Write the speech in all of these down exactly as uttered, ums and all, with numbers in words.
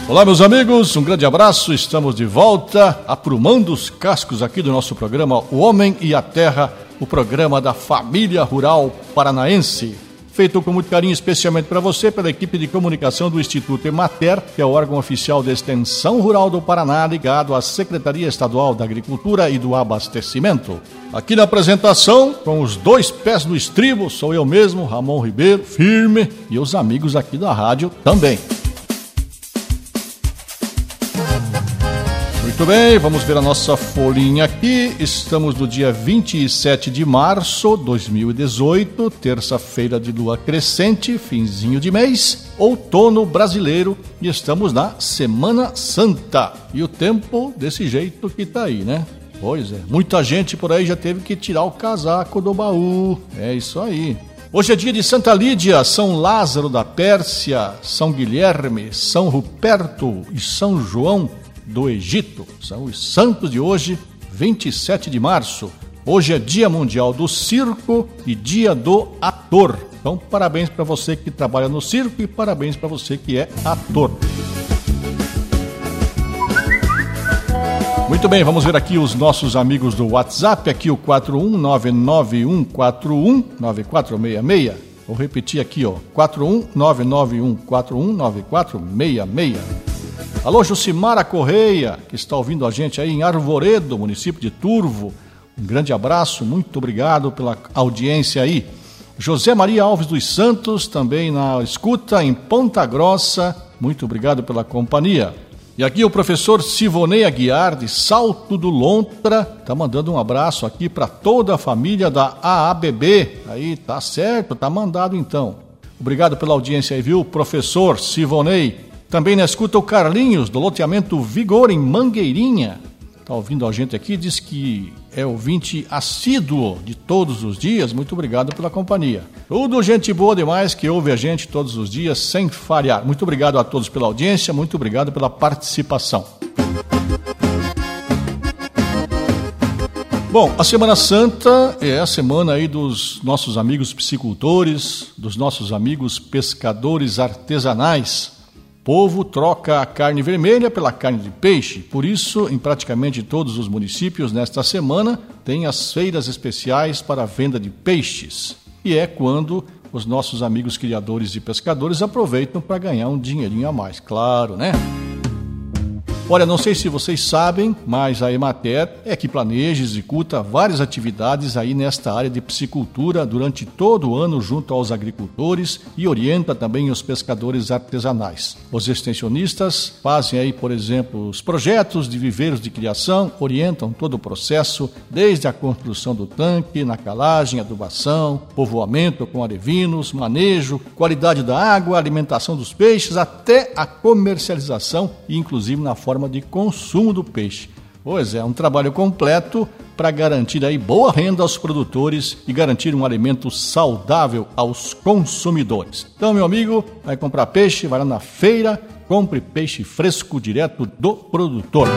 Olá, meus amigos, um grande abraço, estamos de volta, aprumando os cascos aqui do nosso programa O Homem e a Terra, o programa da família rural paranaense, feito com muito carinho, especialmente para você, pela equipe de comunicação do Instituto Emater, que é o órgão oficial de extensão rural do Paraná, ligado à Secretaria Estadual da Agricultura e do Abastecimento. Aqui na apresentação, com os dois pés no estribo, sou eu mesmo, Ramon Ribeiro, firme, e os amigos aqui da rádio também. Muito bem, vamos ver a nossa folhinha aqui. Estamos no dia vinte e sete de março de dois mil e dezoito, terça-feira de lua crescente, finzinho de mês, outono brasileiro, e estamos na Semana Santa. E o tempo desse jeito que tá aí, né? Pois é, muita gente por aí já teve que tirar o casaco do baú. É isso aí. Hoje é dia de Santa Lídia, São Lázaro da Pérsia, São Guilherme, São Ruperto e São João do Egito. São os santos de hoje, vinte e sete de março. Hoje é Dia Mundial do Circo e Dia do Ator. Então, parabéns para você que trabalha no circo e parabéns para você que é ator. Muito bem, vamos ver aqui os nossos amigos do WhatsApp, aqui o quatro um nove nove um quatro um nove quatro seis seis. Vou repetir aqui, ó, quatro um nove nove um quatro um nove quatro seis seis. Alô, Jucimara Correia, que está ouvindo a gente aí em Arvoredo, município de Turvo. Um grande abraço, muito obrigado pela audiência aí. José Maria Alves dos Santos, também na escuta em Ponta Grossa. Muito obrigado pela companhia. E aqui o professor Sivonei Aguiar, de Salto do Lontra, tá mandando um abraço aqui para toda a família da A A B B. Aí, tá certo, tá mandado então. Obrigado pela audiência aí, viu, professor Sivonei. Também na escuta o Carlinhos, do loteamento Vigor, em Mangueirinha. Está ouvindo a gente aqui, diz que é ouvinte assíduo de todos os dias. Muito obrigado pela companhia. Tudo gente boa demais que ouve a gente todos os dias sem falhar. Muito obrigado a todos pela audiência, muito obrigado pela participação. Bom, a Semana Santa é a semana aí dos nossos amigos piscicultores, dos nossos amigos pescadores artesanais. O povo troca a carne vermelha pela carne de peixe, por isso, em praticamente todos os municípios, nesta semana, tem as feiras especiais para a venda de peixes. E é quando os nossos amigos criadores e pescadores aproveitam para ganhar um dinheirinho a mais, claro, né? Olha, não sei se vocês sabem, mas a Emater é que planeja e executa várias atividades aí nesta área de piscicultura durante todo o ano junto aos agricultores e orienta também os pescadores artesanais. Os extensionistas fazem aí, por exemplo, os projetos de viveiros de criação, orientam todo o processo, desde a construção do tanque, na calagem, adubação, povoamento com alevinos, manejo, qualidade da água, alimentação dos peixes, até a comercialização e inclusive na forma de consumo do peixe. Pois é, um trabalho completo para garantir aí boa renda aos produtores e garantir um alimento saudável aos consumidores. Então, meu amigo, vai comprar peixe, vai lá na feira, compre peixe fresco direto do produtor.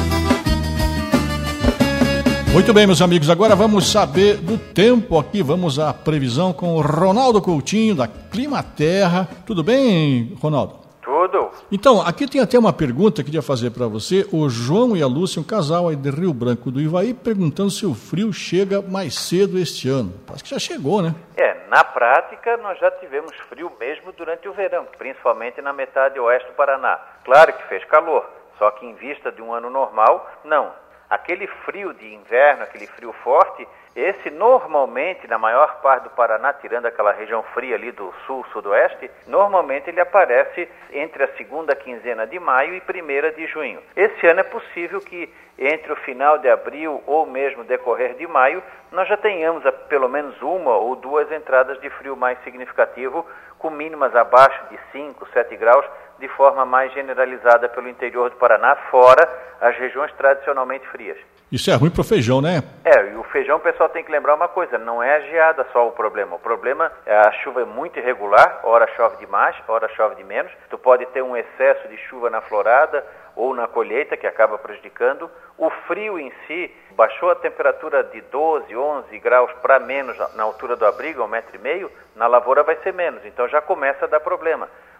Muito bem, meus amigos, agora vamos saber do tempo aqui, vamos à previsão com o Ronaldo Coutinho, da Climaterra. Tudo bem, Ronaldo? Tudo. Então, aqui tem até uma pergunta que eu queria fazer para você. O João e a Lúcia, um casal aí de Rio Branco do Ivaí, perguntando se o frio chega mais cedo este ano. Parece que já chegou, né? É, na prática nós já tivemos frio mesmo durante o verão, principalmente na metade oeste do Paraná. Claro que fez calor, só que em vista de um ano normal, não. Aquele frio de inverno, aquele frio forte, esse normalmente, na maior parte do Paraná, tirando aquela região fria ali do sul, sudoeste, normalmente ele aparece entre a segunda quinzena de maio e primeira de junho. Esse ano é possível que entre o final de abril ou mesmo decorrer de maio, nós já tenhamos a, pelo menos uma ou duas entradas de frio mais significativo, com mínimas abaixo de cinco, sete graus, de forma mais generalizada pelo interior do Paraná, fora as regiões tradicionalmente frias. Isso é ruim para o feijão, né? É, e o feijão o pessoal tem que lembrar uma coisa, não é a geada só o problema. O problema é a chuva é muito irregular, ora chove demais, ora chove de menos. Tu pode ter um excesso de chuva na florada ou na colheita, que acaba prejudicando. O frio em si baixou a temperatura de doze, onze graus para menos na altura do abrigo, um metro e meio, na lavoura vai ser menos, então já começa a dar problema.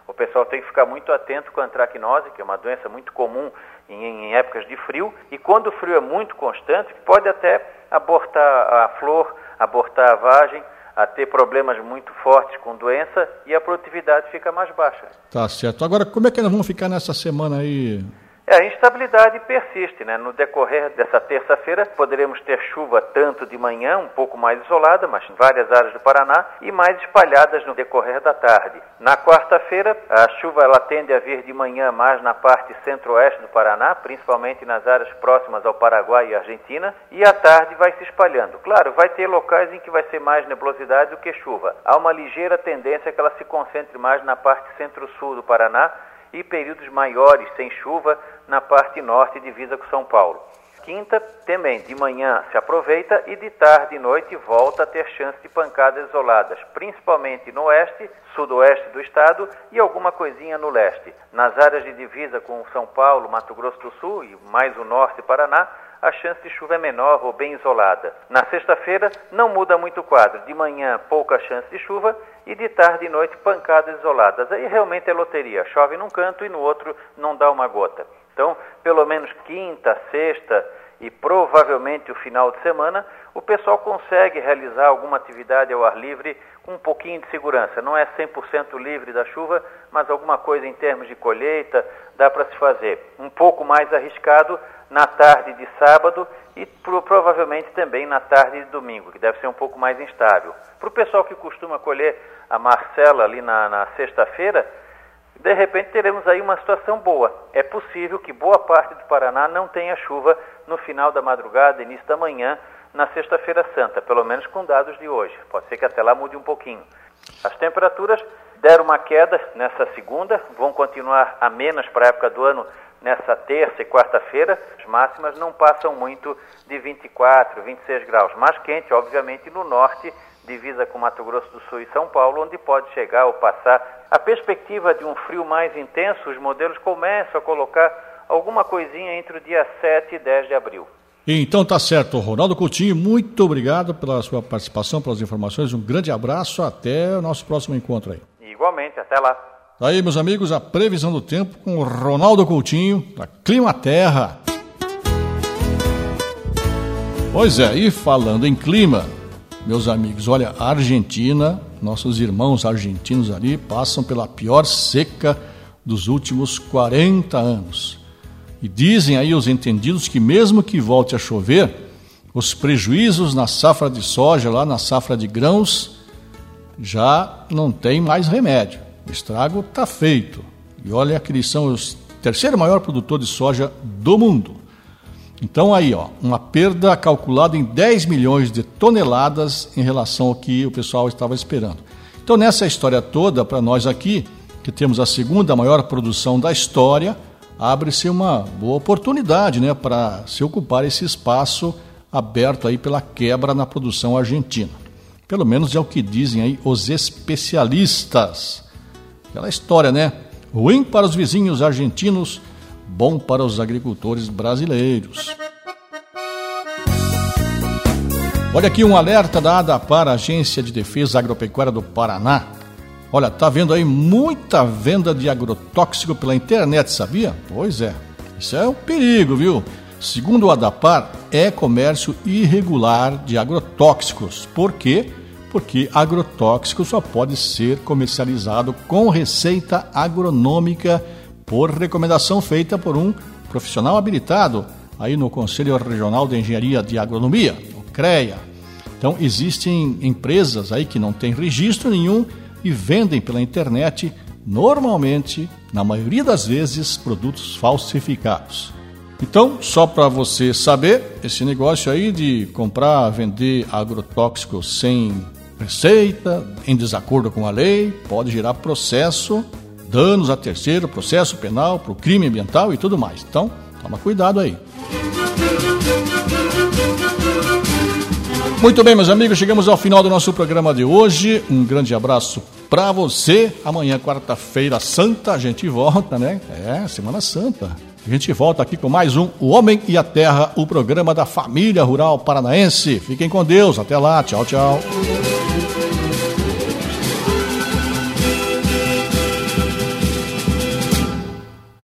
O pessoal tem que ficar muito atento com a antracnose, que é uma doença muito comum em, em épocas de frio, e quando o frio é muito constante, pode até abortar a flor, abortar a vagem, a ter problemas muito fortes com doença e a produtividade fica mais baixa. Tá certo. Agora, como é que nós vamos ficar nessa semana aí? É, a instabilidade persiste, né? No decorrer dessa terça-feira, poderemos ter chuva tanto de manhã, um pouco mais isolada, mas em várias áreas do Paraná, e mais espalhadas no decorrer da tarde. Na quarta-feira, a chuva ela tende a vir de manhã mais na parte centro-oeste do Paraná, principalmente nas áreas próximas ao Paraguai e Argentina, e à tarde vai se espalhando. Claro, vai ter locais em que vai ser mais nebulosidade do que chuva. Há uma ligeira tendência que ela se concentre mais na parte centro-sul do Paraná, e períodos maiores sem chuva na parte norte divisa com São Paulo. Quinta, também, de manhã se aproveita e de tarde e noite volta a ter chance de pancadas isoladas, principalmente no oeste, sudoeste do estado e alguma coisinha no leste. Nas áreas de divisa com São Paulo, Mato Grosso do Sul e mais o norte e Paraná, a chance de chuva é menor ou bem isolada. Na sexta-feira, não muda muito o quadro. De manhã, pouca chance de chuva e de tarde e noite, pancadas isoladas. Aí realmente é loteria. Chove num canto e no outro não dá uma gota. Então, pelo menos quinta, sexta e provavelmente o final de semana, o pessoal consegue realizar alguma atividade ao ar livre com um pouquinho de segurança. Não é cem por cento livre da chuva, mas alguma coisa em termos de colheita dá para se fazer. Um pouco mais arriscado na tarde de sábado e pro, provavelmente também na tarde de domingo, que deve ser um pouco mais instável. Para o pessoal que costuma colher a Marcela ali na, na sexta-feira, de repente teremos aí uma situação boa. É possível que boa parte do Paraná não tenha chuva no final da madrugada, início da manhã, na sexta-feira santa, pelo menos com dados de hoje. Pode ser que até lá mude um pouquinho. As temperaturas deram uma queda nessa segunda, vão continuar amenas para a época do ano nessa terça e quarta-feira. As máximas não passam muito de vinte e quatro, vinte e seis graus. Mais quente, obviamente, no norte, divisa com Mato Grosso do Sul e São Paulo, onde pode chegar ou passar. A perspectiva de um frio mais intenso, os modelos começam a colocar alguma coisinha entre o dia sete e dez de abril. Então tá certo, Ronaldo Coutinho, muito obrigado pela sua participação, pelas informações, um grande abraço, até o nosso próximo encontro aí. Igualmente, até lá. Aí, meus amigos, a previsão do tempo com o Ronaldo Coutinho, da Clima Terra. Pois é, e falando em clima, meus amigos, olha, a Argentina, nossos irmãos argentinos ali, passam pela pior seca dos últimos quarenta anos. E dizem aí os entendidos que mesmo que volte a chover, os prejuízos na safra de soja, lá na safra de grãos, já não tem mais remédio. O estrago está feito. E olha que eles são o terceiro maior produtor de soja do mundo. Então aí, ó, uma perda calculada em dez milhões de toneladas em relação ao que o pessoal estava esperando. Então nessa história toda, para nós aqui, que temos a segunda maior produção da história, abre-se uma boa oportunidade, né, para se ocupar esse espaço aberto aí pela quebra na produção argentina. Pelo menos é o que dizem aí os especialistas. Aquela história, né? Ruim para os vizinhos argentinos, bom para os agricultores brasileiros. Olha aqui um alerta da ADAPAR, Agência de Defesa Agropecuária do Paraná. Olha, tá vendo aí muita venda de agrotóxico pela internet, sabia? Pois é, isso é um perigo, viu? Segundo o ADAPAR, é comércio irregular de agrotóxicos. Por quê? Porque agrotóxico só pode ser comercializado com receita agronômica por recomendação feita por um profissional habilitado aí no Conselho Regional de Engenharia de Agronomia, o CREA. Então, existem empresas aí que não têm registro nenhum e vendem pela internet, normalmente, na maioria das vezes, produtos falsificados. Então, só para você saber, esse negócio aí de comprar, vender agrotóxico sem receita, em desacordo com a lei, pode gerar processo, danos a terceiro, processo penal, para o crime ambiental e tudo mais. Então, toma cuidado aí. Muito bem, meus amigos, chegamos ao final do nosso programa de hoje. Um grande abraço para você. Amanhã, quarta-feira santa, a gente volta, né? É, Semana Santa. A gente volta aqui com mais um O Homem e a Terra, o programa da família rural paranaense. Fiquem com Deus. Até lá. Tchau, tchau.